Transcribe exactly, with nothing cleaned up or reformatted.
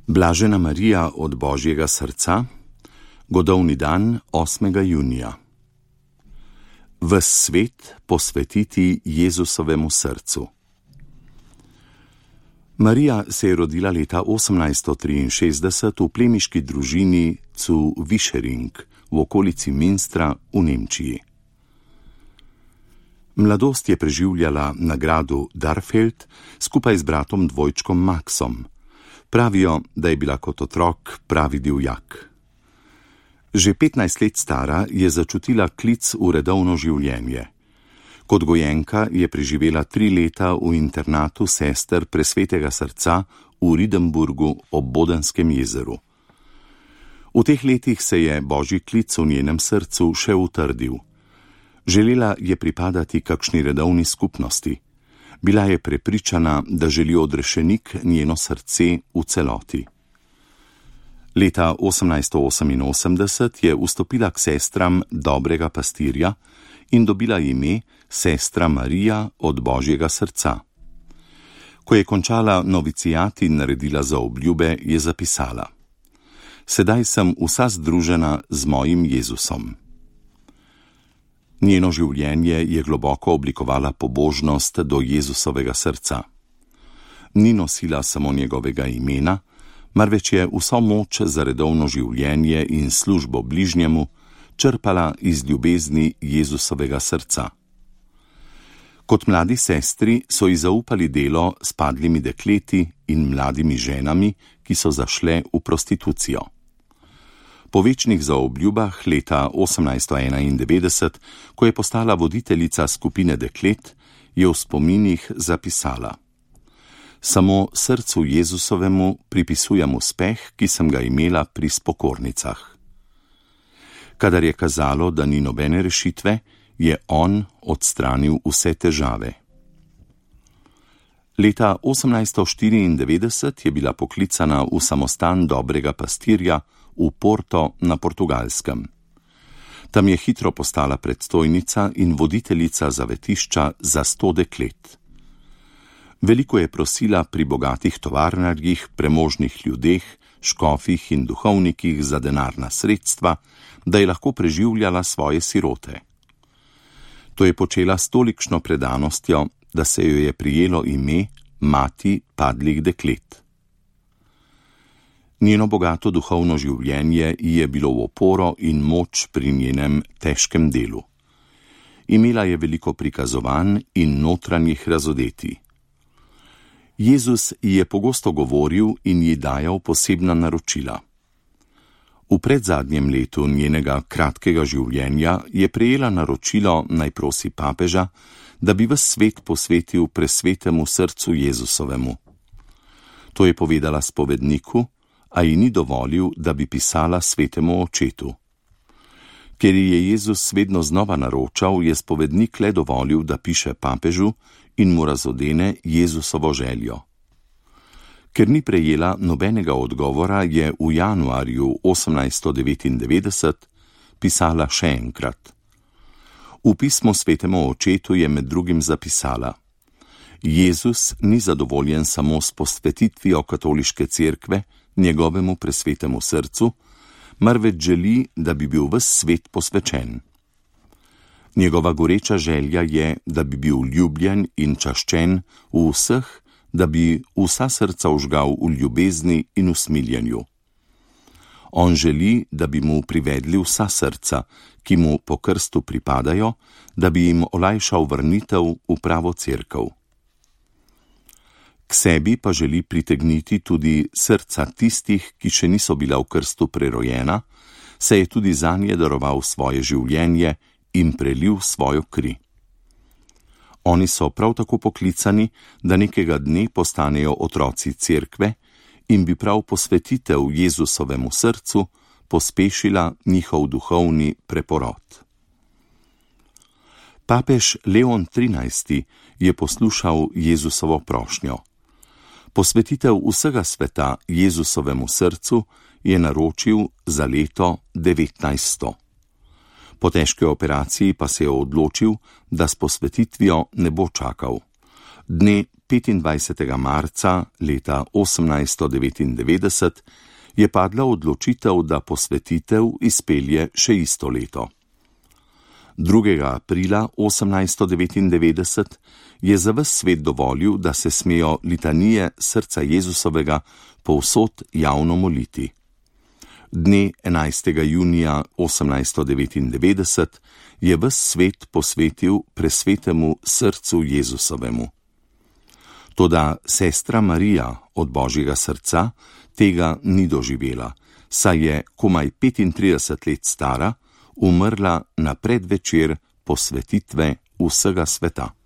Blažena Marija od Božjega srca, godovni dan osmega junija. Ves svet posvetiti Jezusovemu srcu. Marija se je rodila leta osemnajststo triinšestdeset v plemiški družini zu Vischering v okolici Münstra v Nemčiji. Mladost je preživljala na gradu Darfeld skupaj z bratom dvojčkom Maxom. Pravijo, da je bila kot otrok pravi divjak. Že petnajst let stara je začutila klic v redovno življenje. Kot gojenka je preživela tri leta v internatu sester Presvetega srca v Ridenburgu ob Bodenskem jezeru. V teh letih se je Božji klic v njenem srcu še utrdil. Želela je pripadati kakšni redovni skupnosti. Bila je prepričana, da želi odrešenik njeno srce v celoti. Leta osemnajststo oseminosemdeset je vstopila k sestram Dobrega pastirja in dobila ime Sestra Marija od Božjega srca. Ko je končala novicijat in naredila zaobljube, je zapisala: Sedaj sem vsa združena z mojim Jezusom. Njeno življenje je globoko oblikovala pobožnost do Jezusovega srca. Ni nosila samo njegovega imena, marveč je vso moč za redovno življenje in službo bližnjemu črpala iz ljubezni Jezusovega srca. Kot mladi sestri so ji zaupali delo s padlimi dekleti in mladimi ženami, ki so zašle v prostitucijo. Po večnih zaobljubah leta osemnajststo enaindevetdeset, ko je postala voditeljica skupine deklet, je v spominih zapisala: Samo srcu Jezusovemu pripisujem uspeh, ki sem ga imela pri spokornicah. Kadar je kazalo, da ni nobene rešitve, je on odstranil vse težave. Leta osemnajststo štiriindevetdeset je bila poklicana v samostan Dobrega pastirja v Porto na Portugalskem. Tam je hitro postala predstojnica in voditeljica zavetišča za sto deklet. Veliko je prosila pri bogatih tovarnarjih, premožnih ljudeh, škofih in duhovnikih za denarna sredstva, da je lahko preživljala svoje sirote. To je počela s tolikšno predanostjo, da se jo je prijelo ime Mati padlih deklet. Njeno bogato duhovno življenje ji je bilo v oporo in moč pri njenem težkem delu. Imela je veliko prikazovanj in notranjih razodetij. Jezus ji je pogosto govoril in ji dajal posebna naročila. V predzadnjem letu njenega kratkega življenja je prejela naročilo, naj prosi papeža, da bi ves svet posvetil presvetemu srcu Jezusovemu. To je povedala spovedniku, a ji ni dovolil, da bi pisala svetemu očetu. Ker ji je Jezus vedno znova naročal, je spovednik le dovolil, da piše papežu in mu razodene Jezusovo željo. Ker ni prejela nobenega odgovora, je v januarju osemnajststo devetindevetdeset pisala še enkrat. V pismu svetemu očetu je med drugim zapisala: Jezus ni zadovoljen samo s posvetitvijo katoliške cerkve njegovemu presvetemu srcu, marveč želi, da bi bil ves svet posvečen. Njegova goreča želja je, da bi bil ljubljen in čaščen v vseh, da bi vsa srca užgal v ljubezni in usmiljenju. On želi, da bi mu privedli vsa srca, ki mu po krstu pripadajo, da bi jim olajšal vrnitev v pravo cerkev. K sebi pa želi pritegniti tudi srca tistih, ki še niso bila v krstu prerojena, se je tudi zanje daroval svoje življenje in prelil svojo kri. Oni so prav tako poklicani, da nekega dne postanejo otroci cerkve in bi prav posvetitev Jezusovemu srcu pospešila njihov duhovni preporod. Papež Leon trinajsti je poslušal Jezusovo prošnjo. Posvetitev vsega sveta Jezusovemu srcu je naročil za leto devetnajststo. Po težki operaciji pa se je odločil, da s posvetitvijo ne bo čakal. Dne petindvajsetega marca leta osemnajststo devetindevetdeset je padla odločitev, da posvetitev izpelje še isto leto. drugega aprila osemnajststo devetindevetdeset je za ves svet dovolil, da se smejo litanije srca Jezusovega povsod javno moliti. Dne enajstega junija osemnajststo devetindevetdeset je ves svet posvetil presvetemu srcu Jezusovemu. Toda sestra Marija od Božjega srca tega ni doživela, saj je komaj petintrideset let stara umrla na predvečer posvetitve vsega sveta.